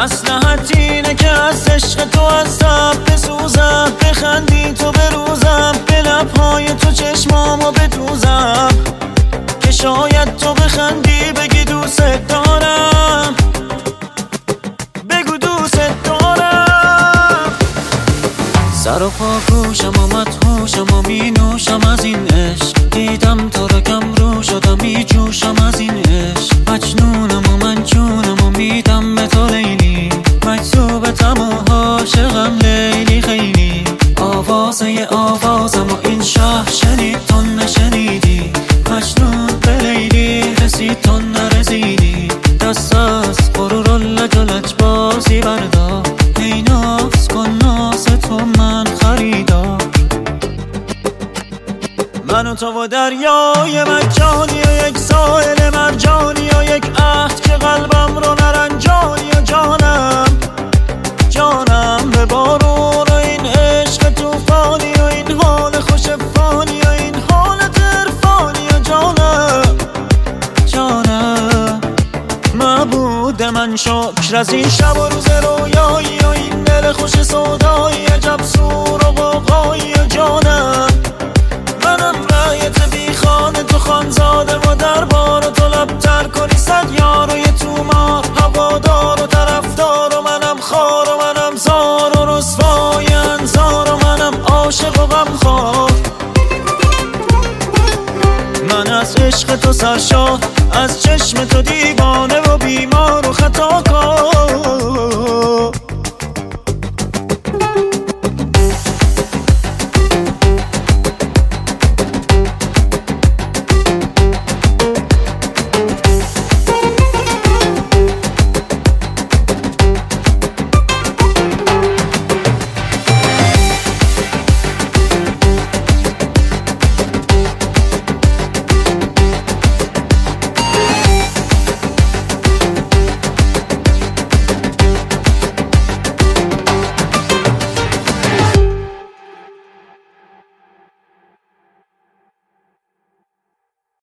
مصلحت اینه که از عشق تو از تب بسوزم، بخندی تو بروزم، به لبهای تو چشمامو بدوزم، که شاید تو بخندی بگی دوست دارم، بگو دوست دارم. سر و پا گوشم و مدهوشم و می نوشم از این عشق، دیدم تو رو کم رو شدم می جوشم از این عشق، مجنونم و منجونم و میدم به تو لیلی، مجذوبتم و عاشقم لیلی خیلی. آوازم و این شهر شنید تو نشنیدی، مجنون به لیلی رسید تو نرسیدی، دست از غرور و لج و لجبازی بردار، ای ناز کن ناز تو من خریدار. من و تو و دریای مجانی و یک ساحل مرجانی و یک عهد که قلبم رو نرنجانی و جانم به بارون و این عشق توفانی و این حال خوش فانی و این حالت عرفانی و جانم معبود من شکر از این شب و روز رویایی و این دل خوش سودایی، عجب سور و غوغایی و جانم. منم رایت بی خانه تو خانزاده و دربار و تو لبتر کنی صد یار و یه تومار، هوادار و طرفدار و منم خار و منم زار و رسوای انظار و منم عاشق و غمخوار. من از عشق تو سرشار، از چشم تو دیوانه و بیمار و خطا